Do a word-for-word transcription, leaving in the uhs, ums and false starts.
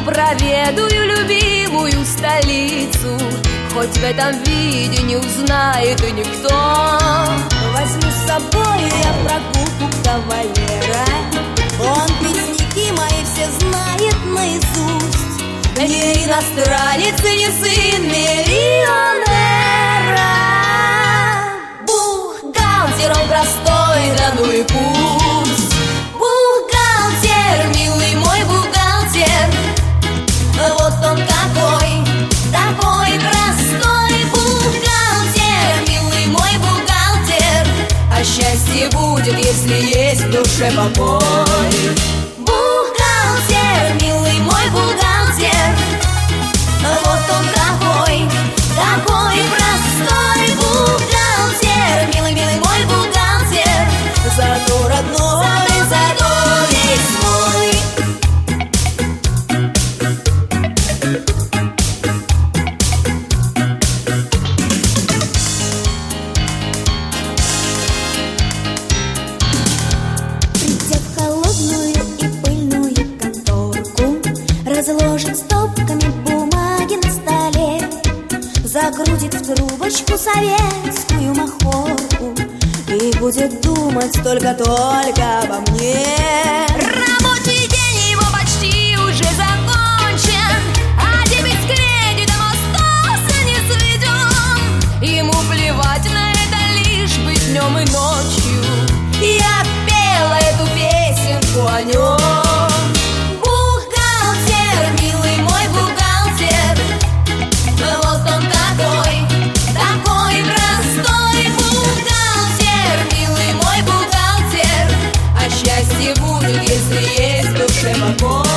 проведаю любимую столицу, хоть в этом виде не узнает и никто. Возьму с собой я в прогулку кавалера, он песняки мои все знает наизусть. Не иностранец и не сын миллионера. Бухгалтер он простой, да ну и пусть. Бухгалтер, милый мой бухгалтер, вот он какой, такой простой. Бухгалтер, милый мой бухгалтер, а счастье будет, если есть в душе покой. Бухгалтер, милый мой бухгалтер, вот он какой, такой простой. Бухгалтер, милый, милый мой бухгалтер, зато родной, зато весь мой. Придя в холодную и пыльную конторку, разложит стопками бумаги на столе, закрутит в трубочку советскую махорку и будет думать только-только обо мне. Рабочий день его почти уже закончен, а дебет с кредитом остался не сведен. Ему плевать на это, лишь бы днем и ночью я пела эту песенку о нем. Бухгалтер, милый мой бухгалтер, вот он какой, такой простой. Бухгалтер, милый мой бухгалтер, а счастье будет, если есть в душе покой.